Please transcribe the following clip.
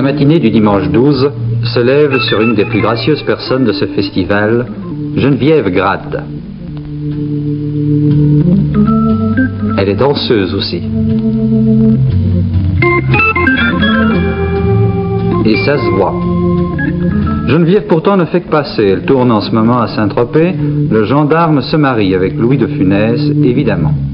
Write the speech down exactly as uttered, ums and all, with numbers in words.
matinée du dimanche douze se lève sur une des plus gracieuses personnes de ce festival, Geneviève Grade. Elle est danseuse aussi. Et ça se voit. Geneviève pourtant ne fait que passer. Elle tourne en ce moment à Saint-Tropez. Le gendarme se marie avec Louis de Funès, évidemment.